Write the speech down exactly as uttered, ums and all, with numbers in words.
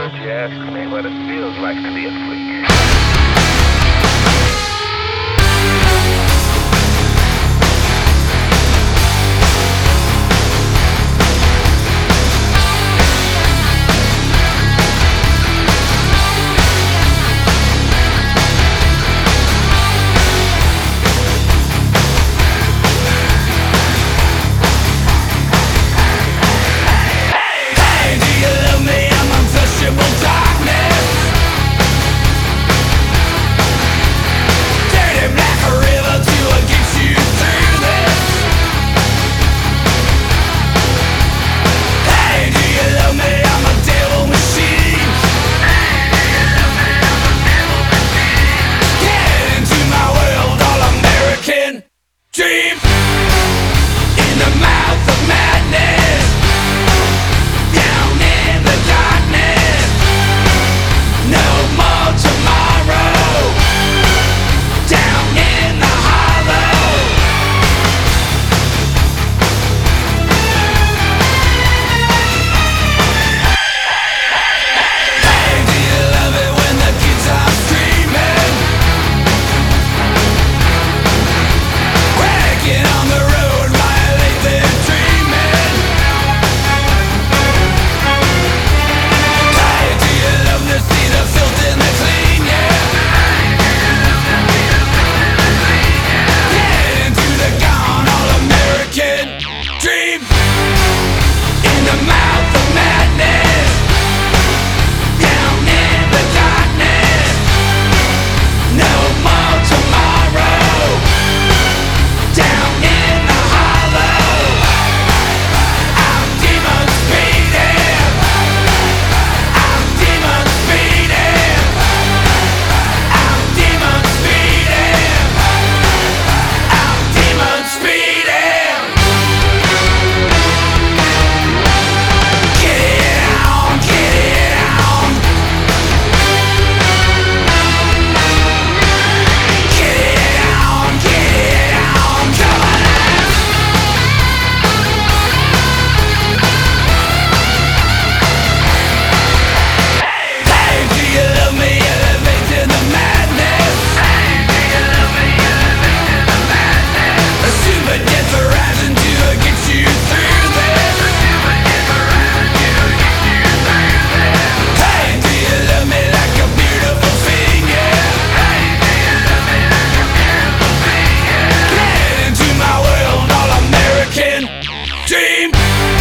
if you ask me what it feels like to be a freak. Dream in the mouth of madness, down in the darkness, no more tomorrow, down in the hollow. Hey, do you love it when the kids are screaming? Get on the road, violate their dreaming. Hey, do you love to see the filth and the clean, yeah? Get into the gone all-American dream. In the mouth of madness, down in the darkness, no more tomorrow, down in the hollow. I'm demon speeding, I'm demon speeding, I'm demon speeding, I'm demon speeding. Get it on, get it on. Get it on, get it on, come on. Hey, do you love me? Elevate to the madness. Hey, do you love me? Elevate to the madness. A super death horizon to get you through this. A super death horizon to get you through this. Hey, do you love me like a beautiful thing, yeah? Hey, do you love me like a beautiful thing, yeah? Get into my world, all-American dream.